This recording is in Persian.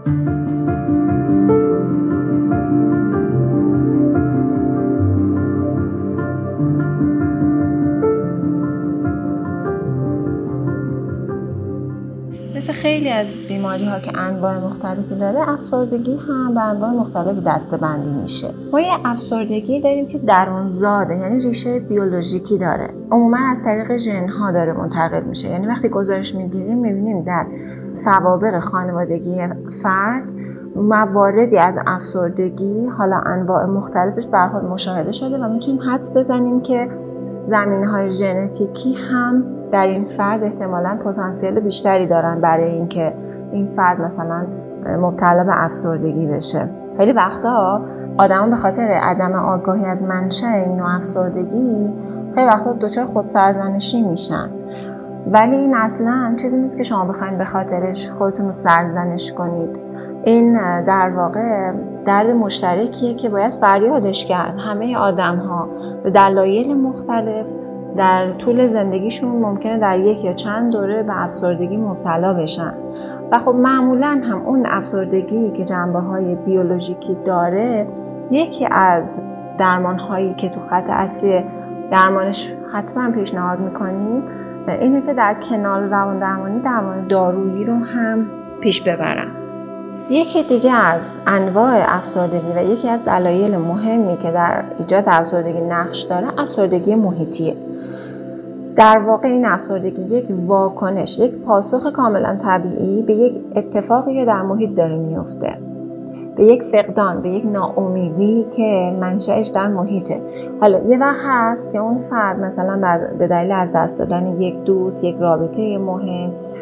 مثل خیلی از بیماری‌ها که انواع مختلفی داره، افسردگی هم به انواع مختلف دسته‌بندی میشه. ما یه افسردگی داریم که درونزاده، یعنی ریشه بیولوژیکی داره. عموما از طریق ژن‌ها داره منتقل میشه. یعنی وقتی گزارش میگیریم میبینیم در سوابق خانوادگی فرد مواردی از افسردگی، حالا انواع مختلفش به هر حال مشاهده شده و میتونیم حدس بزنیم که زمینه‌های ژنتیکی هم در این فرد احتمالاً پتانسیل بیشتری دارن برای اینکه این فرد مثلا مبتلا به افسردگی بشه. خیلی وقتا آدما به خاطر عدم آگاهی از منشأ این نوع افسردگی خیلی وقتا دچار خودسرزنشی میشن. ولی این اصلاً چیزی نیست که شما بخواید به خاطرش خودتون رو سرزنش کنید. این در واقع درد مشترکیه که باید فریادش کرد. همه آدم‌ها به دلایل مختلف در طول زندگیشون ممکنه در یک یا چند دوره به افسردگی مبتلا بشن و خب معمولاً هم اون افسردگی که جنبه‌های بیولوژیکی داره، یکی از درمان‌هایی که تو خط اصلی درمانش حتما پیشنهاد می‌کنیم اینه که در کنار روان درمانی درمان دارویی رو هم پیش ببرن. یکی دیگه از انواع افسردگی و یکی از دلایل مهمی که در ایجاد افسردگی نقش داره افسردگی محیطیه. در واقع این افسردگی یک واکنش، یک پاسخ کاملا طبیعی به یک اتفاقی که در محیط داره میفته، به یک فقدان، به یک ناامیدی که منشأش در محیطه. حالا یه وقت هست که اون فرد مثلا به دلیل از دست دادن یک دوست، یک رابطه مهم